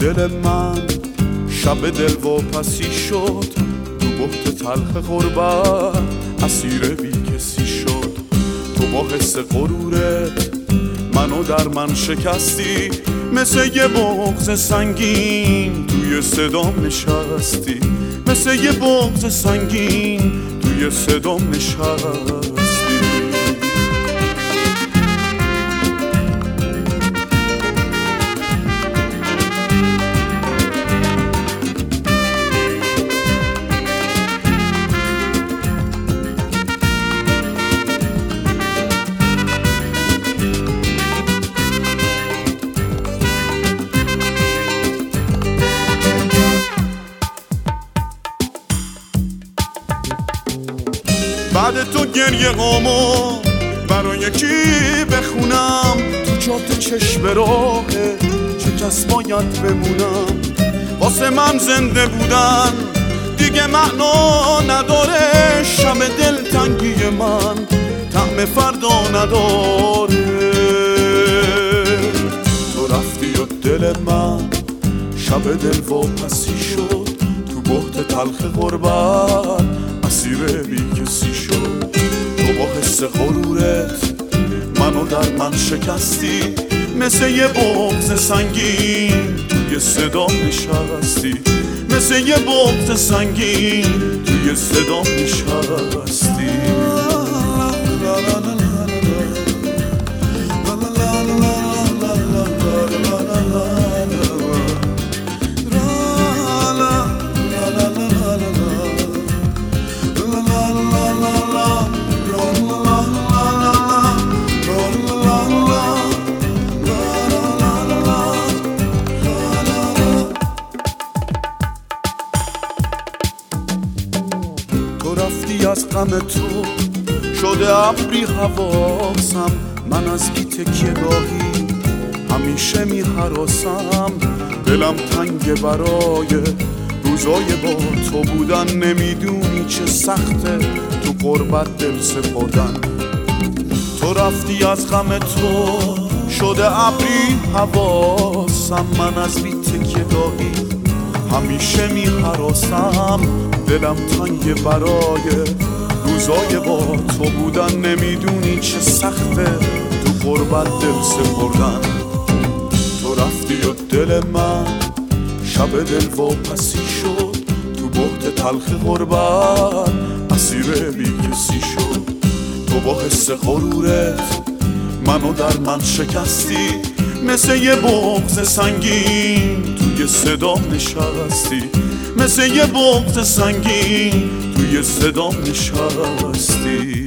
دل من شب دلواپسی شد، تو بحت تلخ غربت اسیر بی کسی شد. تو با حس غرورت منو در من شکستی، مثل یه بغض سنگین توی صدام نشستی، مثل یه بغض سنگین توی صدام نشستی. بعد تو گریه هامو برای کی بخونم؟ تو جاده چشم راهه چه کس باید بمونم؟ واسه من زنده بودن دیگه معنا نداره، شب دلتنگی من طعم فردا نداره. تو رفتی و دل من شب دلواپسی شد، تو بحت تلخ غربت اسیر بی کسی شد. تو با حس غرورت منو در من شکستی، مثل یه بغض سنگین توی صدام نشستی، مثل یه بغض سنگین توی صدام نشستی. تو رفتی از غم تو شده ابری حواسم، من از بی تکیه گاهی همیشه می‌هراسم. دلم تنگ برای روزای با تو بودن، نمیدونی چه سخته تو غربت دل سپردن. تو رفتی از غم تو شده ابری حواسم، من از بی تکیه گاهی همیشه می‌هراسم. دلم تنگ برای روزای با تو بودن، نمیدونی چه سخته تو غربت دل سپردن. تو رفتی و دل من شب دلواپسی شد، تو بحت تلخ غربت اسیر بی کسی شد. تو با حس غرورت منو در من شکستی، مثل یه بغض سنگین توی صدام نشستی، مثل یه بغض سنگین توی صدام نشستی.